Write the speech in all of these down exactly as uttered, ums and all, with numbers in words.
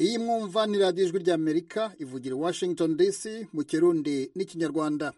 iyi mwumva ni radiyo ijwi ry'Amerika ivugira i Washington D C mu Kirundi n'Ikinyarwanda.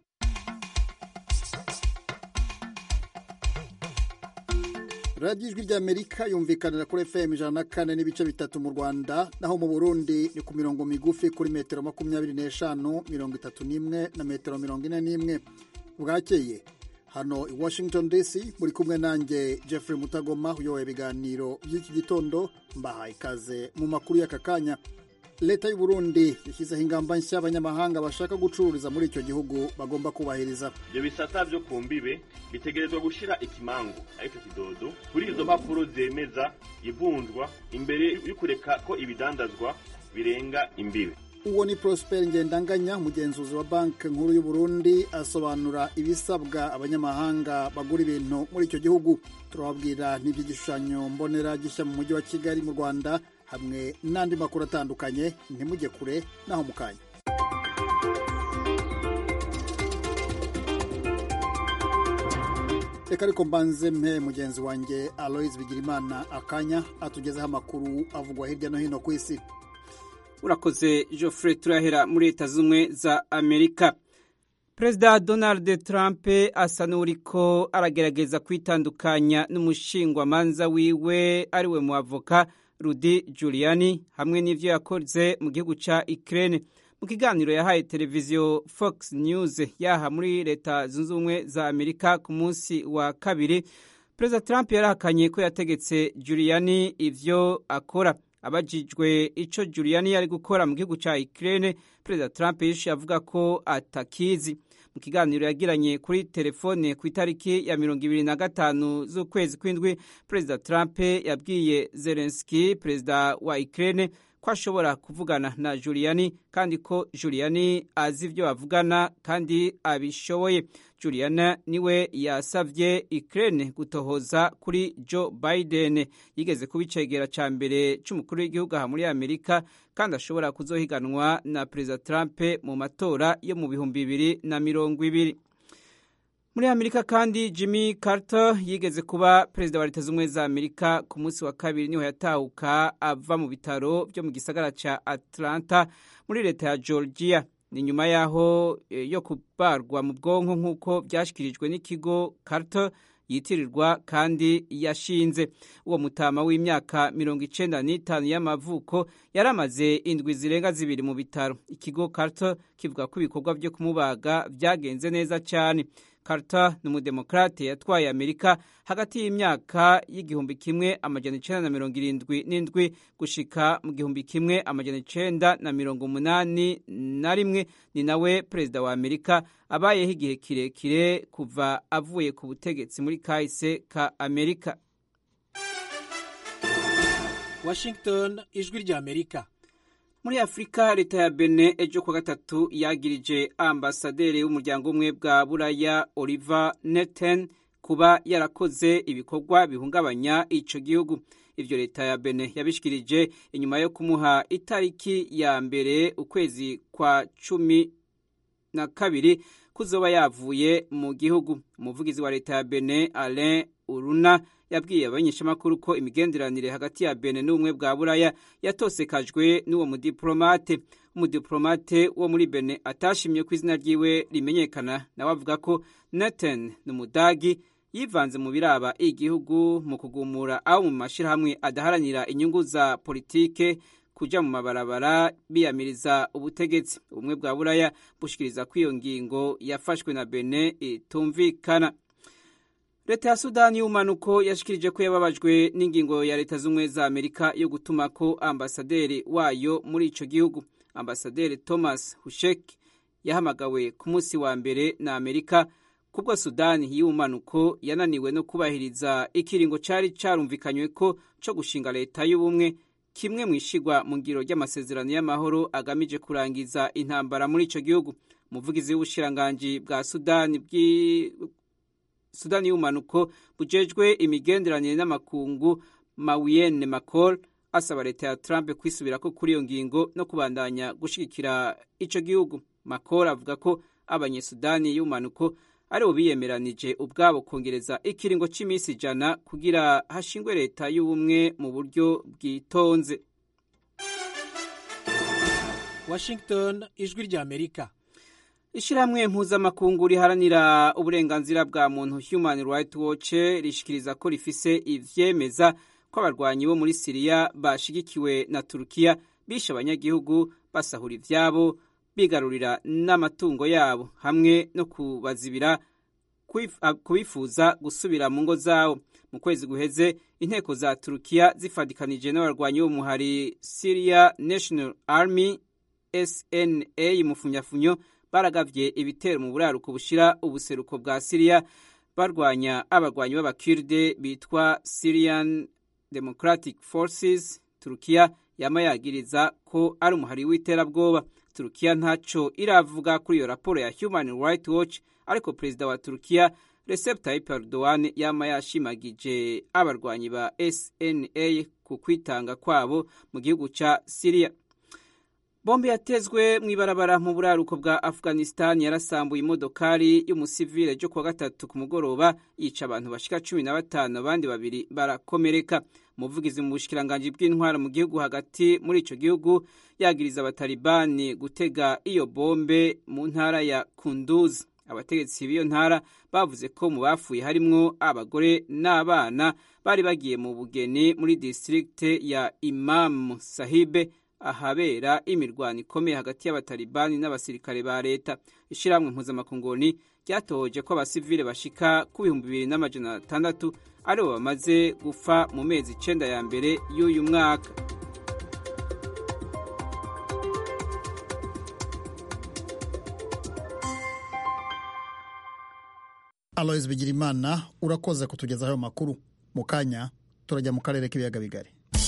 radiyo ijwi ry'Amerika yumvikanira kuri F M ijana na kane n'ibice bitatu mu Rwanda, naho mu Burundi ni ku mirongo migufi kuri metero makumyabiri n'eshanu, mirongo itatu n'imwe na metero mirongo ine n'imwe. Bwakeye hano i Washington D C muri kumwe nanjye Jeffrey Mutagoma uyoboye ibiganiro by'iki gitondo. Mbahaye ikaze mu makuru y'aka kanya. Leta y'u Burundi yashyizeho ingamba nshya abanyamahanga bashaka gucururiza muri icyo gihugu bagomba kubahiriza. Ibyo bisata byo kumbibe bitegerezwa gushira ikimangu ariko kidodo kuri izo mpapuro zemeza ivunjwa imbere y'ukureka ko ibidandazwa birenga imbibe. Uwo ni Prosper Ngendanganya, umugenzuzi wa banki nkuru y'u Burundi, asobanura ibisabwa abanyamahanga bagura ibintu muri icyo gihugu. Turababwira n'iby'igishushanyo mbonera gishya mu mujyi wa Kigali mu Rwanda, hamwe n'andi makuru atandukanye. Ntimujye kure, naho mu kanya. Reka ariko mbanze mpe mugenzi wanjye Aloys Bigirimana akanya atugezeho amakuru avugwa hirya no hino ku isi. Urakoze Geoffrey. Turahera muri Leta Zunze za Amerika. Perezida Donald Trump asa n'uriko aragerageza kwitandukanya n'umushingwamanza wiwe ariwe mu avoka Rudy Giuliani hamwe n'ivyo yakoze mu gihugu ca Ukraine. Mu kiganiro yahaye televiziyo Fox News yaha muri Leta Zunze Ubumwe za Amerika ku munsi wa kabiri, Perezida Trump yarahakanye ko yategetse Giuliani ivyo akora. Abajijwe ico Giuliani yari gukora mu gihugu ca Ukraine, Perezida Trump yishuye avuga ko atakizi. Mu kiganiro yagiranye kuri telefone ku itariki ya mirongo ibiri na gatanu z'ukwezi kw'indwi, Perezida Trump yabwiye Zelensky, perezida wa Ukraine, ko ashobora kuvugana na Giuliani kandi ko Giuliani azi ivyo bavugana kandi abishoboye. Giuliani niwe yasavye Ukraine gutohoza kuri Joe Biden, yigeze kubicegera ca mbere c'umukuru w'igihugu aha muri Amerika kandi ashobora kuzohiganwa na Perezida Trump mu matora yo mu bihumbi bibiri na mirongo ibiri. Muri Amerika kandi Jimmy Carter yigeze kuba perezida wa Leta Zunze za Amerika ku munsi wa kabiri niho yatahuka ava mu bitaro byo mu gisagara ca Atlanta muri leta ya Georgia. Ni nyuma yaho e, yo kubarwa mu bwonko nk'uko byashyikirijwe n'ikigo Carter yitirirwa kandi yashinze. Uwo mutama w'imyaka mirongo icenda n'itanu y'amavuko yaramaze indwi zirenga zibiri mu bitaro. Ikigo Carter kivuga ko ibikorwa byo kumubaga byagenze neza cyane. Carter ni umudemokrate yatwaye Amerika hagati y'imyaka y'igihumbi kimwe amajana icenda na mirongo irindwi n'indwi gushika mu gihumbi kimwe amajana icenda na mirongo umunani na rimwe. Ni nawe perezida wa Amerika abayeho igihe kirekire kuva avuye ku butegetsi muri kahise ka Amerika. Washington, ijwi rya Amerika. Muri Afrika, leta ya Benin ejo kwa gatatu yagirije ambasaderi w'umuryango umwe bwa Buraya Oliver Neten kuba yarakoze ibikorwa bihungabanya ico gihugu. Ivyo leta ya Benin yabishikirije inyuma yo kumuha itariki ya mbere ukwezi kwa cumi na kabiri kuzoba yavuye mu gihugu. Umuvugizi wa leta ya Benin Alain Uruna yabwiye abanyeshamakuru ko imigenderanire hagati ya Benin n'ubumwe bwa Buraya yatosekajwe n'uwo mudiplomate. Umudiplomate wo muri Benin atashimye ko izina ryiwe rimenyekana, nawe avuga ko Nathan n'umudagi yivanze mu biraba igihugu mu kugumura abo mu mashirahamwe adaharanira inyungu za politike kuja mu mabarabara biyamiriza ubutegetsi. Ubumwe bwa Buraya bushikiriza ko iyo ngingo yafashwe na Benin itumvikana. Leta ya Sudani y'umanuko yashikirije ko yababajwe n'ingingo ya Leta Zunze za Amerika yo gutuma ko ambasaderi wayo muri ico gihugu. Ambasaderi Thomas Hushek yahamagawe ku munsi wa mbere na Amerika kubwo Sudani y'umanuko yananiwe no kubahiriza ikiringo cari carumvikanywe ko co gushinga leta y'ubumwe, kimwe mwishigwa mu ngiro ry'amasezerano y'amahoro agamije kurangiza intambara muri ico gihugu. Umuvugizi w'ubushiranganji bwa Sudani bwi Sudani y'umanuko bujejwe imigenderanire n'amakungu Mawiyene Makol asaba leta ya Trump kwisubirako kuri iyo ngingo no kubandanya gushigikira ico gihugu. Makol avuga ko abanyesudani y'umanuko ari bo biyemeranije ubwabo kongereza ikiringo c'imisi ijana kugira hashingwe leta y'ubumwe mu buryo bwitonze. Washington, ijwi rya Amerika. Ishirahamwe mpuzamakungu riharanira uburenganzira bwa muntu Human Rights Watch rishikiriza ko rifise ivyemeza ko abarwanyi bo muri Syria bashigikiwe na Turukiya bishe abanyagihugu, basahura ivyabo, bigarurira n'amatungo yabo hamwe no kubazibira kubifuza gusubira mu ngo zawo. Mu kwezi guheze inteko za Turukiya zifadikanije n'abarwanyi bo mu hari Syria National Army S N A mufunyafunyo baragavye ibitero mu buraruko bushira ubuseruko bwa Syria barwanya abarwanyi b'abakurde bitwa Syrian Democratic Forces. Turukiya yama yagiriza ko ari umuhari w'iterabwoba. Turukiya ntaco iravuga kuri iyo raporo ya Human Rights Watch, ariko perezida wa Turukiya Recep Tayyip Erdogan yama yashimagije abarwanyi ba S N A ku kwitanga kwabo mu gihugu ca Syria. Bombe yatezwe mw'ibarabara mu buraruko bwa Afghanistan yarasambuye imodokari y'umusivile ryo kuwa gatatu ku mugoroba, yica abantu bashika cumi na batanu, abandi babiri barakomereka. Umuvugizi mu bushikiranganje bw'intwara mu gihugu hagati muri ico gihugu yagiriza abatalibani gutega iyo bombe mu ntara ya Kunduz. Abategetsi b'iyo ntara bavuze ko mu bafuye harimwo abagore n'abana bari bagiye mu bugeni muri district ya Imam Sahibe, ahabera imirwano ikomeye hagati y'abatalibani n'abasirikare ba leta. Ishiramwe mpuzamakungu ryatohoje ko abasivile bashika ku bihumbi bibiri n'amajana atandatu aribo bamaze gufa mu mezi icenda ya mbere y'uyu mwaka. Alois Bigirimana urakoze kutugezaho ayo makuru. Mu kanya turajya mu karere k'ibiyaga bigari.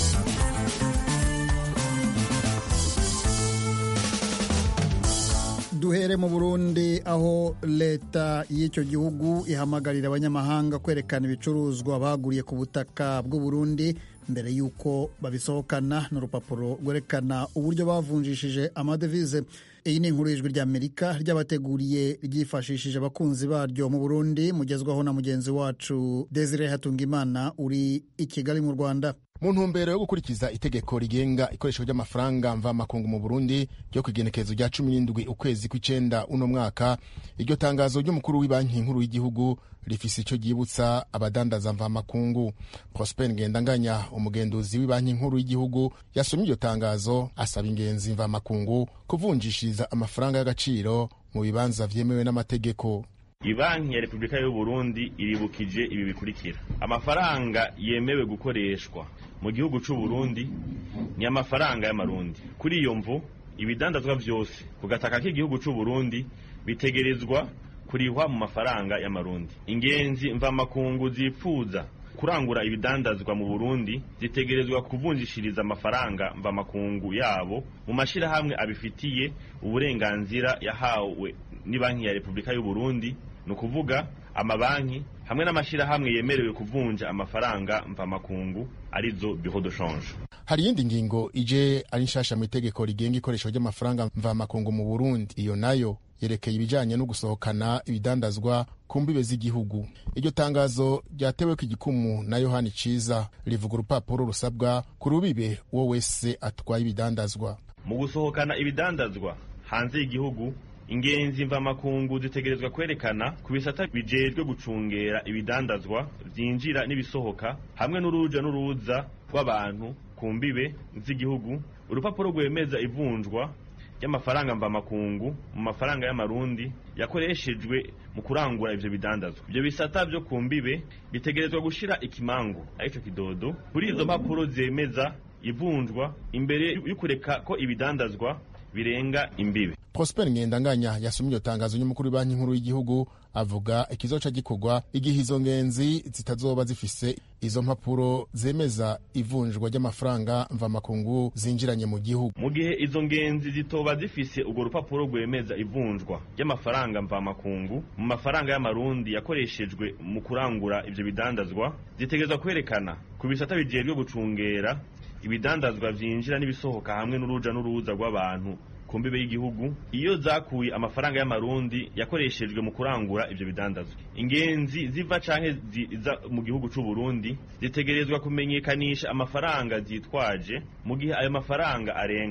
Duhere mu Burundi, aho leta y'icyo gihugu ihamagarira abanyamahanga kwerekana ibicuruzwa baguriye ku butaka bw'u Burundi mbere y'uko babisohokana n'urupapuro rwerekana uburyo bavunjishije amadevize. Iyi ni inkuru y'ijwi ry'Amerika ryabateguriye ryifashishije abakunzi baryo mu Burundi, mugezwaho na mugenzi wacu Desire Hatungimana uri i Kigali mu Rwanda. Mu ntumbero yo gukurikiza itegeko rigenga ikoresho ry'amafaranga mvamakungu mu Burundi ryo kwigenekezo rya cumi n'indwi ukwezi kw'icenda uno mwaka, iryo tangazo ry'umukuru w'ibanki nkuru y'igihugu rifise ico ryibutsa abadandaza mvamakungu. Prosper Ngendanganya, umugenduzi w'ibanki nkuru y'igihugu, yasomye iryo tangazo asaba ingenzi mvamakungu kuvunjishiriza amafaranga y'agaciro mu bibanza vyemewe n'amategeko. Ibanki ya Republika y'u Burundi iribukije ibi bikurikira: amafaranga yemewe gukoreshwa mu gihugu c'u Burundi ni amafaranga y'amarundi. Kuri iyo mvu ibidandazwa vyose ku gataka k'igihugu c'u Burundi bitegerezwa kurihwa mu mafaranga y'amarundi. Ingenzi mvamakungu zipfuza kurangura ibidandazwa mu Burundi zitegerezwa kuvunjishiriza amafaranga mvamakungu yabo mu mashirahamwe abifitiye uburenganzira yahawe ni Banki ya Republika y'u Burundi, no kuvuga amabanki hamwe n'amashirahamwe yemerewe kuvunja amafaranga mvamakungu arizo bureau de change. Hari yindi ngingo ije ari nshasha mu itegeko rigenga ikoresho ry'amafaranga mvamakungu mu Burundi, iyo nayo yerekeye ibijanye no gusohokana ibidandazwa ku mbibe z'igihugu. Iryo tangazo ryatewe ku igikumu na Yohani Ciza rivuga urupapuro rusabwa ku rubibe uwo wese atwaye ibidandazwa. Mu gusohokana ibidandazwa hanze y'igihugu, ingenzi mvamakungu zitegerezwa kwerekana ku bisata bijejwe gucungera ibidandazwa vyinjira n'ibisohoka hamwe n'uruja n'uruza rw'abantu ku mbibe z'igihugu urupapuro rwemeza ivunjwa y'amafaranga mvamakungu mu mafaranga y'amarundi yakoreshejwe mu kurangura ivyo bidandazwa. Ivyo bisata vyo ku mbibe bitegerezwa gushira ikimangu arico kidodo kuri izo mpapuro zemeza ivunjwa imbere y'ukureka ko ibidandazwa birenga imbibe. Prosper Ngendanganya yasomye iryo tangazo y'umukuru w'Banki nkuru y'igihugu, avuga ikizoca gikorwa igihe izo ngenzi zitazoba zifise izo mpapuro zemeza ivunjwa ry'amafaranga mvamakungu zinjiranye mu gihugu. Mu gihe izo ngenzi zitoba zifise urwo rupapuro rwemeza ivunjwa ry'amafaranga mvamakungu mu mafaranga y'amarundi yakoreshejwe mu kurangura ivyo bidandazwa, zitegerezwa kwerekana ku bisata bijejwe gucungera ibidandazwa vyinjira n'ibisohoka hamwe n'uruja n'uruza rw'abantu ku mbibe y'igihugu iyo zakuye amafaranga y'amarundi yakoreshejwe mu kurangura ivyo bidandazwa. Ingenzi ziva canke ziza mu gihugu c'u Burundi zitegerezwa kumenyekanisha amafaranga zitwaje mu gihe ayo mafaranga arenga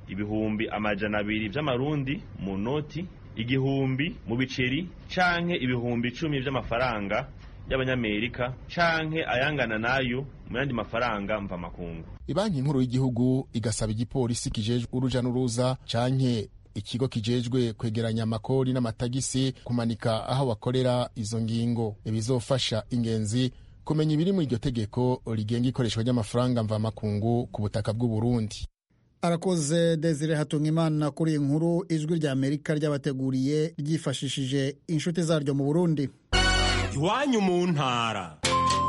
ibihumbi amajana abiri vy'amarundi mu noti, igihumbi mu biceri canke ibihumbi icumi vy'amafaranga y'abanyamerika canke ayangana nayo mu yandi mafaranga mva makungu. Ibanki nkuru y'igihugu igasaba igipolisi kijejwe uruja n'uruza canke ikigo kijejwe kwegeranya amakori n'amatagisi kumanika aho bakorera izo ngingo. Ibizofasha ingenzi kumenya ibiri muri iryo tegeko rigenga ikoreshwa ry'amafaranga mva makungu ku butaka bw'u Burundi. Arakoze Desire Hatungimana kuri inkuru ijwi rya Amerika ryabateguriye ryifashishije inshuti zaryo mu Burundi. Iwanyu mu ntara.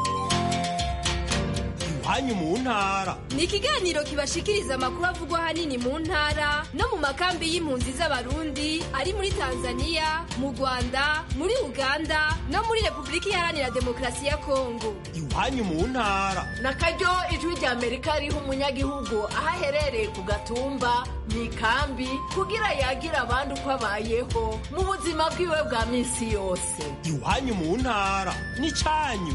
Iwanyu mu ntara ni ikiganiro kibashikiriza amakuru avugwa hanini mu ntara no mu makambi y'impunzi z'abarundi ari muri Tanzania, mu Rwanda, muri Uganda no muri Republika Iharanira Demokarasi ya Kongo. Iwanyu mu ntara nakaryo ijwi rya Amerika riha umunyagihugu aho aherereye ku gatumba mu ikambi kugira yagira abandi uko abayeho mu buzima bwiwe bwa minsi yose. Iwanyu mu ntara ni cyanyu.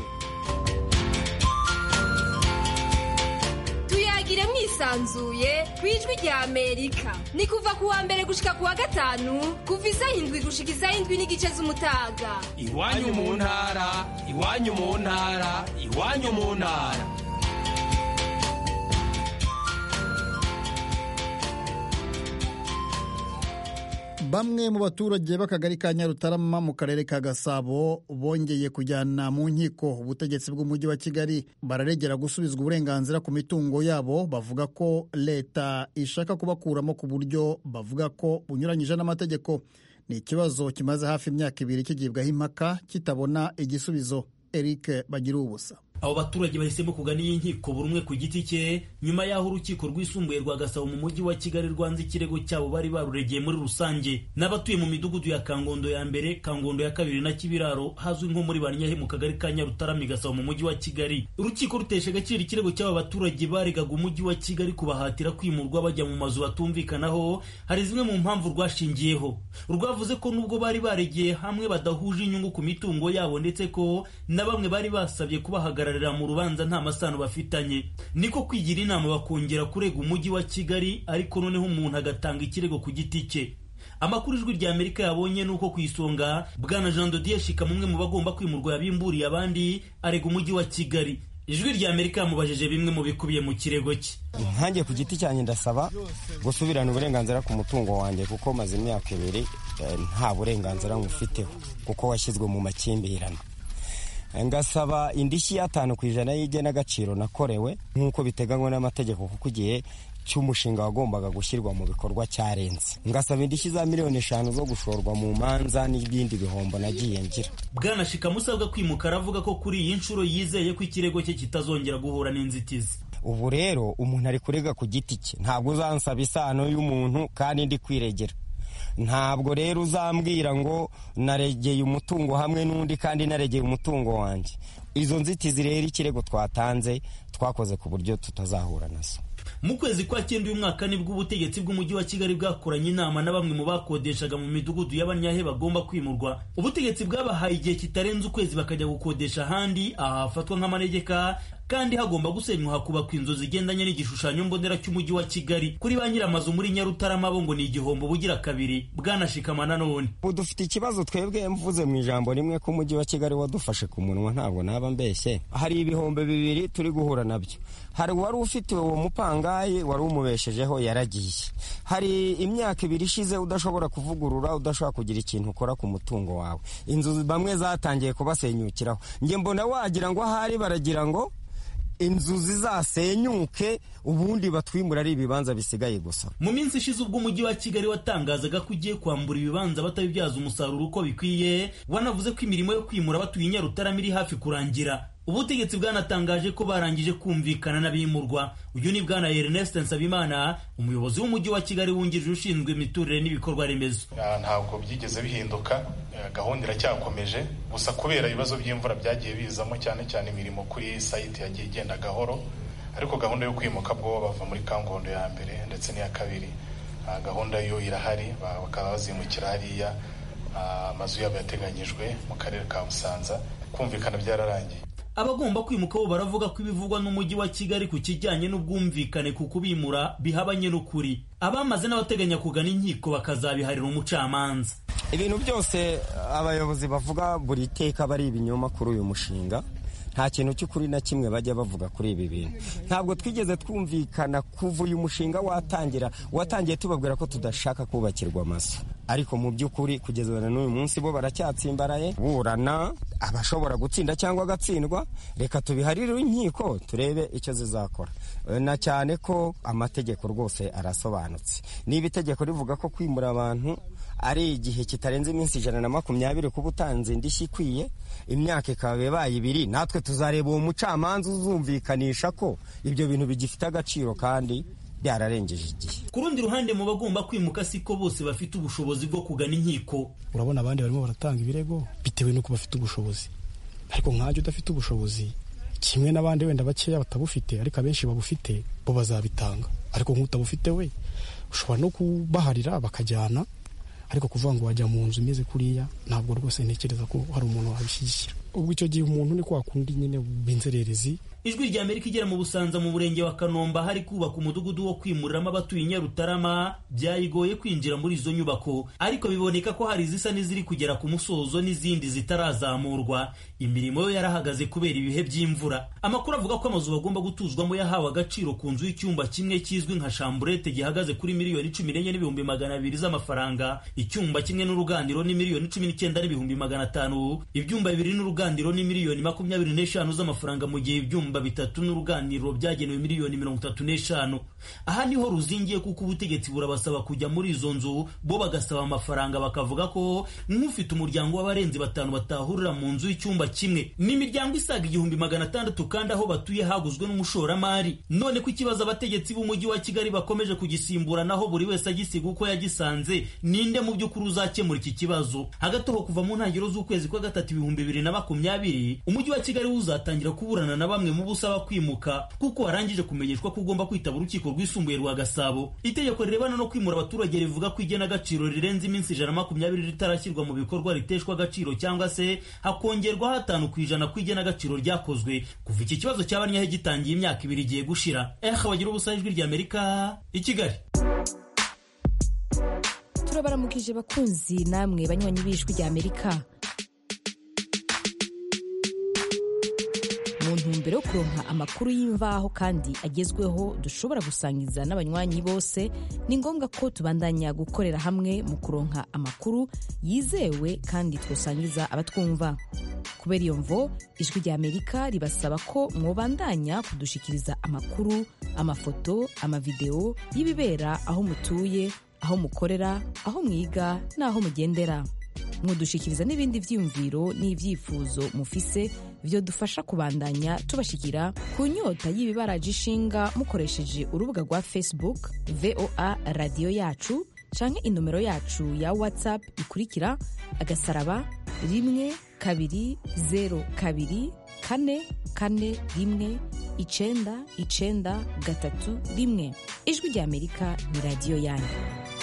Tuyagire mwisanzuye kwijwi rya Amerika. Ni kuva ku wa mbere gushika ku wa gatanu kuva isaha indwi gushika isaha indwi n'igice z'umutaga. Iwanyu mu ntara, iwanyu mu ntara, iwanyu mu ntara. Bamwe mu baturage b'akagari ka Nyarutarama mu karere ka Gasabo bongeye kujyana mu nkiko ubutegetsi bw'umujyi wa Kigali bararegera gusubizwa uburenganzira ku mitungo yabo. Bavuga ko leta ishaka kubakuramo ku buryo bavuga ko bunyuranyije n'amategeko. Ni ikibazo kimaze hafi imyaka ibiri kigibwaho impaka kitabona igisubizo. Eric Bagirubusa. Abo baturage bahisemo kugana iyi nkiko buri umwe ku giti cye nyuma y'aho urukiko rwisumbuye rwa Gasabo mu mujyi wa Kigali rwanze ikirego cyabo bari baruregeye muri rusange. N'abatuye mu midugudu ya Kangondo ya mbere, Kangondo ya kabiri na Kibiraro hazwi nko muri Banyahe mu kagari ka Nyarutarama Gasabo mu mujyi wa Kigali. Urukiko ruteshe agaciro ikirego cy'aba baturage baregaga umujyi wa Kigali kubahatira kwimurwa bajya mu mazu batumvikanaho. Hari zimwe mu mpamvu rwashingiyeho. Rwavuze ko nubwo bari baregeye hamwe badahuje inyungu ku mitungo yabo ndetse ko na bamwe bari basabye kubahagarara mu rubanza nta masano bafitanye, niko kwigira inama bakongera kurega umujyi wa Kigali, ariko noneho umuntu agatanga ikirego ku giti cye. Amakuru ijwi rya Amerika yabonye nuko kwisonga bwana Jean de Dieu Shika mumwe mu bagomba kwimurwa yabimburiye abandi arega umujyi wa Kigali. Ijwi rya Amerika yamubajije bimwe mu bikubiye mu kirego cye. Nkanjye ku giti cyanjye ndasaba gusubirana uburenganzira ku mutungo wanjye kuko maze imyaka ibiri nta burenganzira ngufiteho kuko washyizwe mu makimbirane. Ngasaba indishyi y'atanu ku ijana y'igenagaciro nakorewe nk'uko biteganywa n'amategeko kuko igihe cy'umushinga wagombaga gushyirwa mu bikorwa cyarenze. Ngasaba indishyi za miliyoni eshanu zo gushorwa mu manza n'ibindi bihombo nagiye ngira. Bwana Shika musabwa kwimuka aravuga ko kuri iyi nshuro yizeye ko ikirego cye kitazongera guhura n'inzitizi. Ubu rero umuntu ari kurega ku giti cye, ntabwo uzansaba isano y'umuntu kandi ndi kwiregera. Ntabwo rero uzambwira ngo naregeye umutungo hamwe n'undi kandi naregeye umutungo wanjye. Izo nzitizi rero ikirego twatanze twakoze ku buryo tutazahura nazo. Mu kwezi kwa cyenda uyu mwaka nibwo ubutegetsi bw'umujyi wa Kigali bwakoranye inama na bamwe mu bakodeshaga mu midugudu y'Abanyahe bagomba kwimurwa. Ubutegetsi bwabahaye igihe kitarenze ukwezi bakajya gukodesha ahandi ahafatwa nk'amanegeka, kandi hagomba gusenywa hakubakwa inzu zigendanye n'igishushanyo mbonera cy'umujyi wa Kigali. Kuri ba nyiramazu muri Nyarutarama bo ngo ni igihombo bugira kabiri. Bwana Shikama nanone ubu dufite ikibazo twebwe mvuze mu ijambo rimwe ko umujyi wa Kigali wadufashe ku munwa ntabwo naba mbeshye. Hari ibihombo bibiri turi guhura nabyo. Hari wari ufite uwo mupangayi wari umubeshejeho yaragiye. Hari imyaka ibiri ishize udashobora kuvugurura, udashobora kugira ikintu ukora ku mutungo wawe. Inzu bamwe zatangiye kubasenyukiraho. Nge mbona wagira ngo ahari baragira ngo inzu zizasenyuke ubundi batwimura ari ibibanza bisigaye gusa. Mu minsi ishize ubwo umujyi wa Kigali watangazaga ko ugiye kwambura ibibanza batabibyaza umusaruro uko bikwiye, wanavuze ko imirimo yo kwimura batuye Nyarutarama iri hafi kurangira. Ubutegetsi bwanatangaje ko barangije kumvikana n'abimurwa. Uyu ni bwana Ernest Nsabimana, umuyobozi w'umujyi wa Kigali wungirije ushinzwe imiturire n'ibikorwa remezo. Ntabwo byigeze bihinduka, gahunda iracyakomeje, gusa kubera ibibazo by'imvura byagiye bizamo cyane cyane imirimo kuri site yagiye igenda gahoro, ariko gahunda yo kwimuka bwo bava muri Kangondo ya mbere ndetse n'iya kabiri, gahunda yo irahari, bakaba bazimukira hariya amazu yabo yateganyijwe mu karere ka Busanza. Kumvikana byararangiye. abagomba kwimuka bo baravuga ko ibivugwa n'umujyi wa Kigali ku kijyanye n'ubwumvikane ku kubimura bihabanye n'ukuri. Abamaze n'abateganya kugana inkiko bakazabiharira umucamanza. Ibintu byose abayobozi bavuga buri teka bari ibinyoma kuri uyu mushinga. Nta kintu cy'ukuri na kimwe bajya bavuga kuri ibi bintu. Ntabwo twigeze twumvikana kuva uyu mushinga watangira, watangiye tubabwira ko tudashaka kubakirwa amazu. Ariko mu by'ukuri kugeza n'uyu munsi bo baracyatsimbaraye, burana abashobora gutsinda cyangwa agatsindwa, reka tubiharire inkiko turebe icyo zizakora. Na cyane ko amategeko rwose arasobanutse. Niba itegeko rivuga ko kwimura abantu ari igihe kitarenze iminsi ijana na makumyabiri kuba utanze indishyi ikwiye, imyaka ikaba ibaye ibiri, natwe tuzareba uwo mucamanza uzumvikanisha ko ibyo bintu bigifite agaciro kandi byararengeje igihe. Ku rundi ruhande mu bagomba kwimuka siko bose bafite ubushobozi bwo kugana inkiko. Urabona abandi barimo baratanga ibirego bitewe n'uko bafite ubushobozi, ariko nk'aje udafite ubushobozi kimwe n'abandi wenda bakeya batabufite ariko abenshi babufite bo bazabitanga, ariko nk'utabufite we ushobora no kubaharira bakajyana, ariko kuvuga ngo wajya mu nzu imeze kuriya ntabwo rwose ntekereza ko hari umuntu wabishyigikira. Ubwo icyo gihe umuntu ni kwa kundi nyine b'inzererezi. Ijwi rya Amerika igera mu Busanza mu murenge wa Kanomba hari kubaka umudugudu wo kwimuriramo abatuye Nyarutarama, byayigoye kwinjira muri izo nyubako, ariko biboneka ko hari izisa n'iziri kugera ku musozo n'izindi zitarazamurwa. Imirimo yo yarahagaze kubera ibihe by'imvura. Amakuru avuga ko amazu bagomba gutuzwamo yahawe agaciro ku nzu y'icyumba kimwe kizwi nka chambrette gihagaze kuri miliyoni cumi n'enye n'ibihumbi magana abiri z'amafaranga, icyumba kimwe n'uruganiriro ni miliyoni cumi n'icyenda n'ibihumbi magana atanu, ibyumba bibiri n'uruganiriro ni miliyoni makumyabiri n'eshanu z'amafaranga, mu gihe ibyumba bitatu n'uruganiriro byagenewe miliyoni mirongo itatu n'eshanu. Aha niho ruzingiye kuko ubutegetsi burabasaba kujya muri izo nzu, bo bagasaba amafaranga, bakavuga ko nk'ufite umuryango w'abarenzi batanu batahurira mu nzu y'icyumba kimwe. N'imiryango isaga igihumbi magana atandatu kandi aho batuye haguzwe n'umushoramari. None ko ikibazo abategetsi b'umujyi wa Kigali bakomeje kugisimbura naho buri wese agisiga uko yagisanze, ninde mu by'ukuri uzakemura iki kibazo? Hagati aho kuva mu ntangiriro z'ukwezi kwa gatatu ibihumbi bibiri na makumyabiri umujyi wa Kigali uzatangira kuburana na bamwe mu busaba kwimuka kuko warangije kumenyeshwa ko ugomba kwitaba urukiko rwisumbuye rwa Gasabo. Itegeko rirebana no kwimura abaturage rivuga ko igena agaciro rirenze iminsi ijana na makumyabiri ritarashyirwa mu bikorwa riteshwa agaciro cyangwa se hakongerwa hatanu ku ijana ku igena agaciro ryakozwe kuva iki kibazo cy'abanyahe gitangiye imyaka ibiri igiye gushira. Eh bagira ubusa Ijwi rya Amerika i Kigali. Turabaramukije bakunzi namwe banywanyi b'Ijwi rya Amerika. Mu ntumbero yo kuronka amakuru y'imvaho kandi agezweho dushobora gusangiza n'abanywanyi bose, ni ngombwa ko tubandanya gukorera hamwe mu kuronka amakuru yizewe kandi twosangiza abatwumva. Kubera iyo mvo, Ijwi rya Amerika ribasaba ko mwobandanya kudushikiriza amakuru, amafoto, amavideo y'ibibera aho mutuye, aho mukorera, aho mwiga n'aho mugendera. Mwodushikiriza n'ibindi vyiyumviro n'ivyifuzo mufise vyo dufasha kubandanya tubashikira ku nyota y'ibibaraje ishinga mukoresheje urubuga rwa Facebook V O A Radio Yacu canke inomero yacu ya WhatsApp ikurikira agasaraba rimwe kabiri zero kabiri kane kane rimwe icenda icenda gatatu rimwe. Ijwi rya Amerika ni radio yanyu.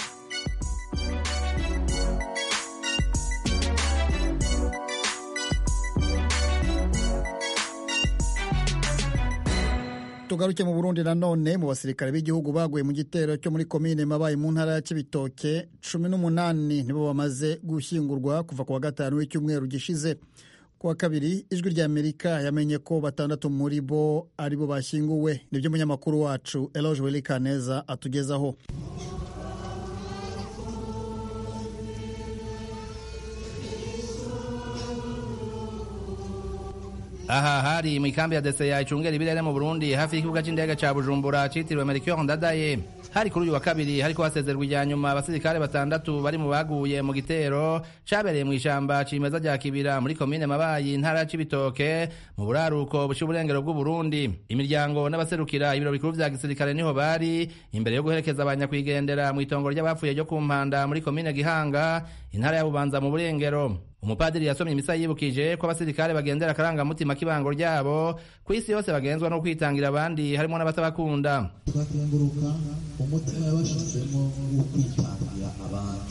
Tugaruke mu Burundi nanone mu basirikare b'igihugu baguye mu gitero cyo muri komine Mabayi mu ntara ya Cibitoke cumi n'umunani nibo bamaze gushyingurwa kuva ku wa gatanu w'icyumweru gishize. Ku wa kabiri Ijwi rya Amerika yamenye ko batandatu muri bo ari bo bashyinguwe. Nibyo umunyamakuru wacu Eloge Welikaneza atugezaho. Aha hari mu ikambi ya Deseya icungera ibirere mu Burundi hafi y'ikibuga cy'indege ca Bujumbura citiriwe Melchior Ndadaye. Hari kuri uyu wa kabiri hariko hasezerwa ijya nyuma abasirikare batandatu bari mu baguye mu gitero cabereye mu ishamba cimeza rya Kibira muri komine Mabayi ntara ya Cibitoke mu buraruko bush'uburengero bw'u Burundi. Imiryango n'abaserukira ibiro bikuru vya gisirikare niho bari imbere yo guherekeza abanyakwigendera mu itongo ry'abapfuye ryo ku Mpanda muri komine Gihanga intara ya Bubanza mu burengero. Umupadiri yasomye imisa yibukije ko abasirikare bagendera akarangamutima k'ibango ryabo ku isi yose bagenzwa no kwitangira abandi harimo n'abatabakunda. Tukakenguruka umutima yabashizemo wo kwitangira abandi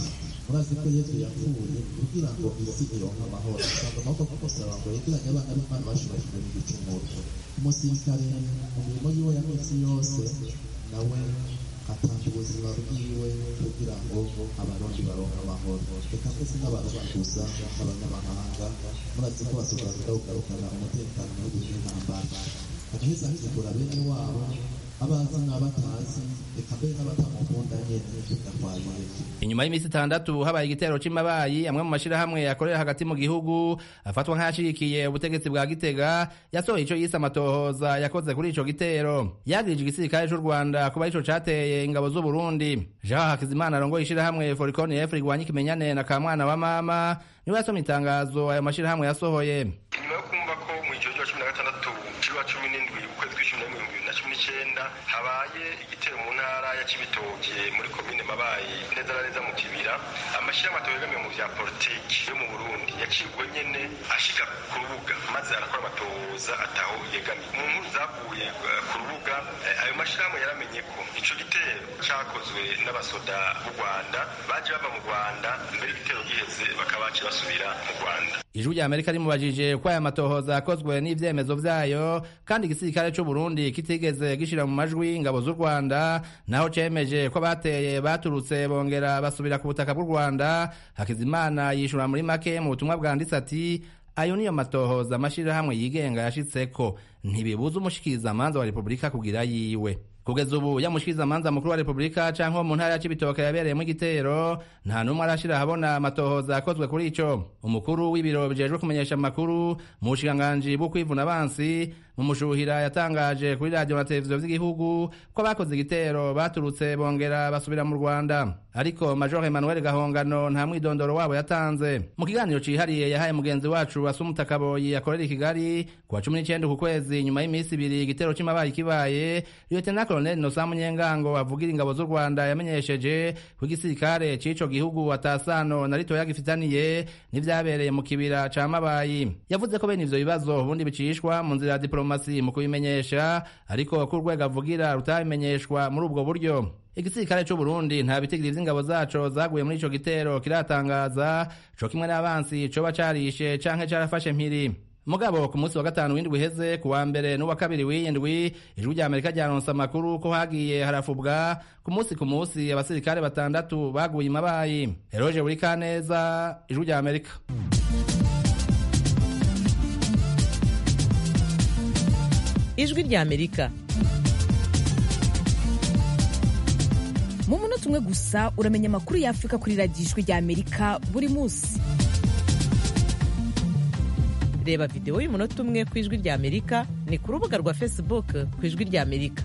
murazi ko yesu yapfuye kugira ngo isi ironke amahoro usanga amaboko kumusaba ngo yegeranye abana b'imana bashobora kumenya igicumuro umusirikare mu mirimo yiwe ya minsi yose nawe atanga ubuzima bwiwe kugira ngo abarundi baronke amahoro reka twese n'abarundi gusa n'abanyamahanga murazi ko basobanura kugarukana umutekano w'igihugu n'intambara agaheza akigura bene wabo abazi n'abatazi reka mbere n'abatamukunda nyene tugatwaye. Inyuma y'iminsi itandatu habaye igitero c'Imabayi, amwe mu mashirahamwe yakorera hagati mu gihugu afatwa nk'ayashigikiye ubutegetsi bwa Gitega yasohoye ico yise amatohoza yakoze kuri ico gitero. Yagirije igisirikare c'u Rwanda kuba ico cateye ingabo z'u Burundi. Jean Hakizimana arongoye ishirahamwe Foricon F rigwanya ikimenyane na Kamwana wa mama niwe yasomye itangazo ayo mashirahamwe yasohoye. Nyuma yo kumva ko mu ijoro rya cumi na gatandatu cumi cumi n'indwi ukwezi kw'icumi n'imwe ibihumbi bibiri na cumi n'icenda habaye igitero mu ntara ya Cibitoke muri komine Mabayi neza na neza mu Kibira, amashirahamwe ategamiye mu vya politiki yo mu Burundi yacibwe nyene ashika ku rubuga maze arakora amatohoza ataho yegamiye. Mu nkuru zavuye ku rubuga ayo mashirahamwe yaramenye ko ico gitero cakozwe n'abasoda b'u Rwanda baje bava mu Rwanda mbere igitero giheze bakabaci basubira mu Rwanda. Ijwi rya Amerika rimubajije ko aya matohoza yakozwe n'ivyemezo vyayo kandi igisirikare c'u Burundi kitigeze gishira mu majwi ingabo z'u Rwanda, naho cemeje ko bateye baturutse bongera basubira ku butaka bw'u Rwanda. Hakizimana yishura muri make mu butumwa bwanditse ati ayo niyo matohoza amashirahamwe yigenga yashitseko, ntibibuza umushikirizamanza wa Repubulika kugira yiwe. Kugeza ubu yamushikirizamanza mukuru wa Repubulika canke mu ntara ya Cibitoke yabereyemo igitero nta numwe arashira habona amatohoza yakozwe kuri ico. Umukuru w'ibiro bijejwe kumenyesha amakuru mu bushikiranganji bwo kwivuna abansi mu mushuhira yatangaje kuri radio na televiziyo vy'igihugu ko bakoze igitero baturutse bongera basubira mu Rwanda, ariko Major Emmanuel Gahongano nta mwidondoro wabo yatanze. Mu kiganiro cihariye yahaye mugenzi wacu Asumuta Kaboyi akorera i Kigali kuwa cumi n'icenda ku kwezi nyuma y'imisi ibiri igitero c'Imabayi kibaye, Lieutenant Colonel Innocent Munyengango avugira ingabo z'u Rwanda yamenyesheje ko igisirikare c'ico gihugu atasano na rito yagifitaniye n'ivyabereye mu kibira ca Mabayi. Yavuze ko bene ivyo bibazo ubundi bicishwa mu nzira ya diplomasi mu kubimenyesha, ariko ko urwego avugira rutabimenyeshwa muri ubwo buryo. Igisirikare c'u Burundi nta bitigiri vy'ingabo zaco zaguye muri ico gitero kiratangaza, co kimwe n'abansi coba carishe canke carafashe mpiri. Mugabo ku munsi wa gatanu w'indwi iheze ku wa mbere n'uwa kabiri w'indwi ijwi rya Amerika ryaronse amakuru ko hagiye harafubwa ku munsi ku munsi abasirikare batandatu baguye Imabayi. Eroje Burikaneza, ijwi rya Amerika. Ijwi rya Amerika. Mu munota umwe gusa uramenya amakuru y'Afrika kuri radiyo Ijwi rya Amerika buri munsi. Reba video y'umunota umwe ku Ijwi rya Amerika ni ku rubuga rwa Facebook ku Ijwi rya Amerika.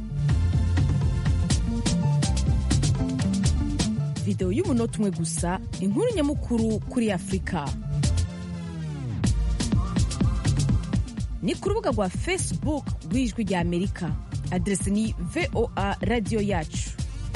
Video y'umunota umwe gusa, inkuru nyamukuru kuri Afrika. Ni ku rubuga rwa Facebook rw'Ijwi rya Amerika. Adresi ni V O A Radio Yacu.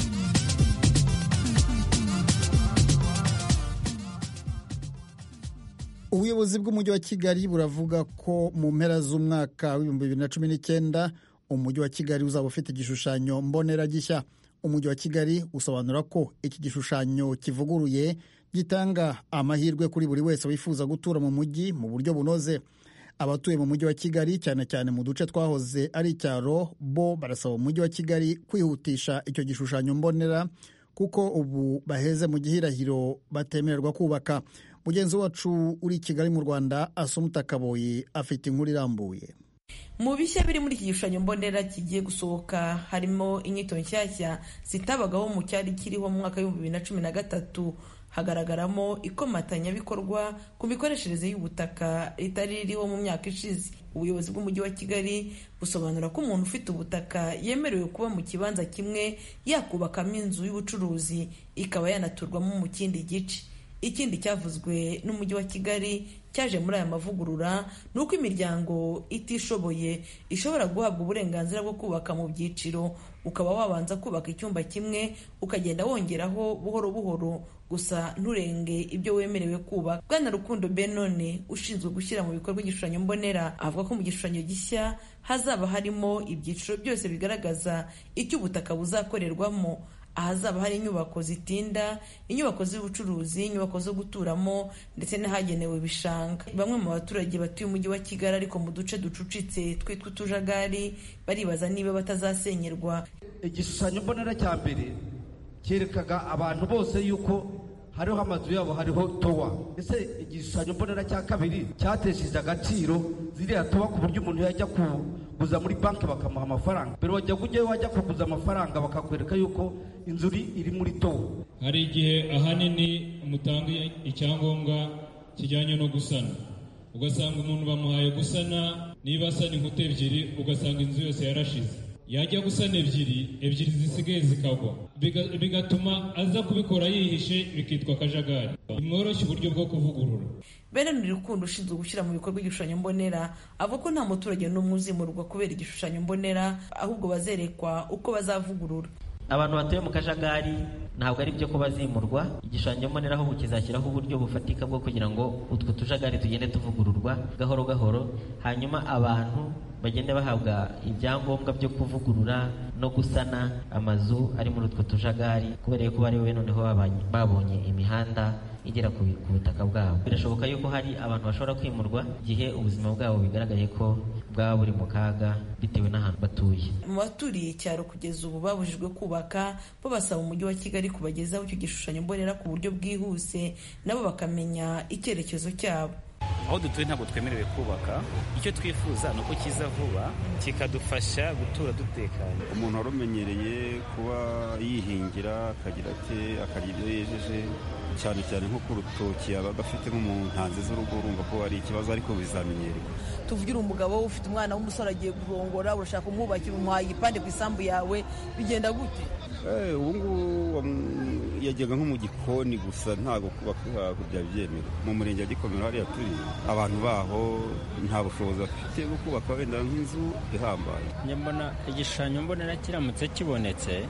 Ubuyobozi bw'umujyi wa Kigali buravuga ko mu mpera z'umwaka w'ibihumbi bibiri na cumi n'icyenda umujyi wa Kigali uzaba ufite igishushanyo mbonera gishya. Umujyi wa Kigali usobanura ko iki gishushanyo kivuguruye gitanga amahirwe kuri buri wese wifuza gutura mu mujyi mu buryo bunoze. Abatuye mu mujyi wa Kigali cyane cyane mu duce twahoze ari icyaro bo barasaba umujyi wa Kigali kwihutisha icyo gishushanyo mbonera kuko ubu baheze mu gihirahiro batemererwa kubaka. Mugenzi wacu uri Kigali mu Rwanda Asumuta Kaboyi afite inkuru irambuye. Mu bishya biri muri iki gishushanyo mbonera kigiye gusohoka harimo inyito nshyashya zitabagaho mu cyari kiriho mu mwaka w'ibihumbi bibiri na cumi na gatatu. Hagaragaramo ikomatanyabikorwa ku mikoreshereze y'ubutaka ritari ririho mu myaka ishize. Ubuyobozi bw'umujyi wa Kigali busobanura ko umuntu ufite ubutaka yemerewe kuba mu kibanza kimwe yakubakamo inzu y'ubucuruzi ikaba yanaturwamo mu kindi gice. Ikindi cyavuzwe n'umujyi wa Kigali cyaje muri aya mavugurura ni uko imiryango itishoboye ishobora guhabwa uburenganzira bwo kubaka mu byiciro, ukaba wabanza kubaka icyumba kimwe ukagenda wongeraho buhoro buhoro gusa nturenge ibyo wemerewe kubaka. Bwana Rukundo Benone ushinzwe gushyira mu bikorwa igishushanyo mbonera avuga ko mu gishushanyo gishya hazaba harimo ibyiciro byose bigaragaza icyo ubutaka buzakorerwamo. ahazaba hari inyubako zitinda, inyubako z'ubucuruzi, inyubako zo guturamo ndetse n'ahagenewe ibishanga. Bamwe mu baturage batuye umujyi wa Kigali ariko mu duce ducucitse twitwa utujagari baribaza niba batazasenyerwa. Igishushanyo mbonera cya mbere cyerekaga abantu bose yuko hariho amazu yabo hariho towa. Ese igishushanyo mbonera cya kabiri cyatesheje agaciro ziriya towa ku buryo umuntu yajya kuguza muri banki bakamuha amafaranga, pero wajya kujyayo wajya kuguza amafaranga bakakwereka yuko inzu iri muri towa. Hari igihe ahanini mutanga icyangombwa kijyanye no gusana, ugasanga umuntu bamuhaye gusana, niba asana inkuta ebyiri ugasanga inzu yose yarashize, yajya gusana ebyiri ebyiri zisigaye zikagwa, bigatuma aza kubikora yihishe, bikitwa akajagari. Imworoshya uburyo bwo kuvugurura. Bernard Rukundo ushinzwe gushyira mu bikorwa igishushanyo mbonera avuga ko nta muturage n'umwe uzimurwa kubera igishushanyo mbonera, ahubwo bazerekwa uko bazavugurura. Abantu batuye mu kajagari ntabwo ari byo ko bazimurwa. Igishushanyo mbonera ahubwo kizashyiraho uburyo bufatika bwo kugira ngo utwo tujagari tugende tuvugururwa gahoro gahoro, hanyuma abantu bagende bahabwa ibyangombwa byo kuvugurura no gusana amazu ari muri utwo tujagari, kubera ko bari we noneho babonye imihanda igera ku butaka bwabo. Birashoboka yuko hari abantu bashobora kwimurwa igihe ubuzima bwabo bigaragaye ko bwaba buri mu kaga bitewe n'ahantu batuye. Mu baturiye icyaro kugeza ubu babujijwe kubaka, bo basaba umujyi wa Kigali kubagezaho icyo gishushanyo mbonera ku buryo bwihuse nabo bakamenya icyerekezo cyabo. Aho dutuye ntabwo twemerewe kubaka, icyo twifuza ni uko kiza vuba kikadufasha gutura dutekanye. Umuntu warumenyereye kuba yihingira akagira ati akarya ibyo yejeje, cyane cyane nko ku rutoki yabaga afite nko mu ntanzi z'urugo, urumva ko ari ikibazo ariko bizamenyerwa. Tuvugira umugabo ufite umwana w'umusore agiye kurongora, urashaka kumwubakira, umuhaye igipande ku isambu yawe, bigenda gute? Eh, ubu ngubu yajyaga nko mu gikoni gusa, ntabwo kubaka byari byemewe. Mu murenge wa Gikomero hariya turi, abantu baho nta bushobozi bafite bwo kubaka wenda nk'inzu ihambaye. Nyambona igishushanyo mbonera kiramutse kibonetse,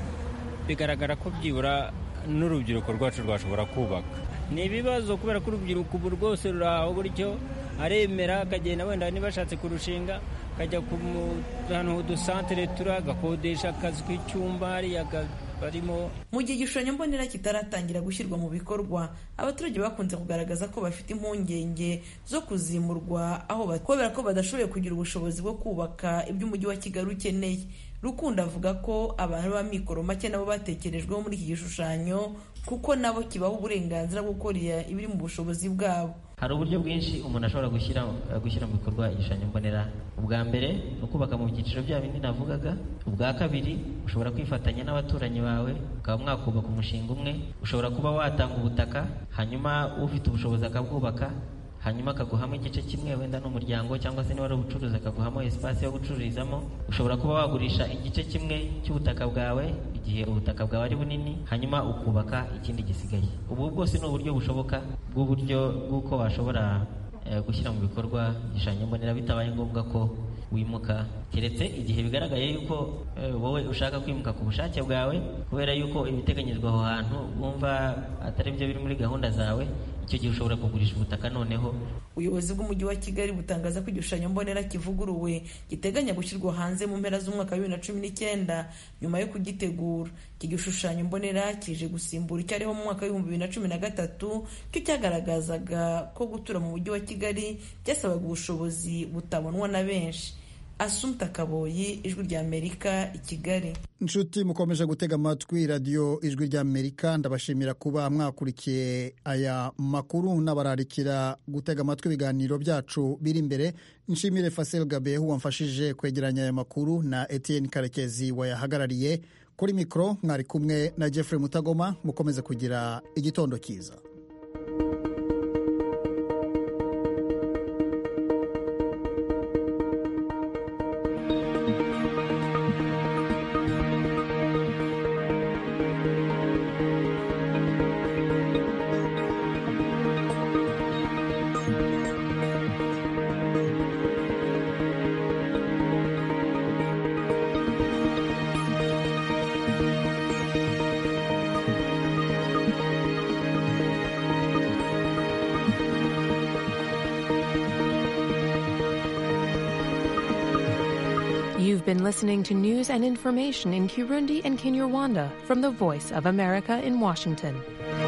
bigaragara ko byibura n'urubyiruko rwacu rwashobora kubaka. Ni ibibazo kubera ko urubyiruko ubu rwose ruraho gutyo, aremera akagenda wenda niba ashatse kurushinga akajya ku hantu h'udusantere turi, agakodesha akazi k'icyumba hariya barimo. Mu gihe igishushanyo mbonera kitaratangira gushyirwa mu bikorwa, abaturage bakunze kugaragaza ko bafite impungenge zo kuzimurwa aho kubera ko badashoboye kugira ubushobozi bwo kubaka ibyo umujyi wa Kigali ukeneye. Rukundo avuga ko abantu b'amikoro make nabo batekerejweho muri iki gishushanyo kuko nabo kibaho uburenganzira bwo gukora ibiri mu bushobozi bwabo. Hari uburyo bwinshi umuntu ashobora gushyira gushyira mu bikorwa igishushanyo mbonera. Ubwa mbere ni ukubaka mu byiciro bya bindi navugaga. Ubwa kabiri ushobora kwifatanya n'abaturanyi bawe ukaba mwakubaka umushinga umwe. Ushobora kuba watanga ubutaka, hanyuma ufite ubushobozi akabwubaka, hanyuma akaguhamo igice kimwe wenda n'umuryango, cyangwa se niba ari ubucuruzi akaguhamo espace yo gucururizamo. Ushobora kuba wagurisha igice kimwe cy'ubutaka bwawe igihe ubutaka bwawe ari bunini, hanyuma ukubaka ikindi gisigaye. Ubu bwose ni uburyo bushoboka bw'uburyo bw'uko washobora eh, gushyira mu bikorwa igishushanyo mbonera bitabaye ngombwa ko wimuka, keretse igihe bigaragaye yuko eh, wowe ushaka kwimuka ku bushake bwawe kubera yuko ibiteganyijwe aho hantu wumva atari byo biri muri gahunda zawe. Icyo gihe ushobora kugurisha ubutaka. Noneho ubuyobozi bw'umujyi wa Kigali butangaza ko igishushanyo mbonera kivuguruwe giteganya gushyirwa hanze mu mpera z'umwaka wa bibiri na cumi n'icyenda. Nyuma yo kugitegura, iki gishushanyo mbonera kije gusimbura icyariho mu mwaka w'ibihumbi bibiri na cumi na gatatu, cyo cyagaragazaga ko gutura mu mujyi wa Kigali byasabaga ubushobozi butabonwa na benshi. Asumta Kaboyi, Ijwi rya Amerika, i Kigali. Inshuti mukomeje gutega amatwi radiyo Ijwi rya Amerika, ndabashimira kuba mwakurikiye aya makuru n'abararikira gutega amatwi ibiganiro byacu biri imbere. Nshimire Fasel Gabehu wamfashije kwegeranya aya makuru na Etienne Karekezi wayahagarariye. Kuri mikoro mwari kumwe na Jeffrey Mutagoma. Mukomeze kugira igitondo cyiza. You've been listening to news and information in Kirundi and Kinyarwanda from the Voice of America in Washington.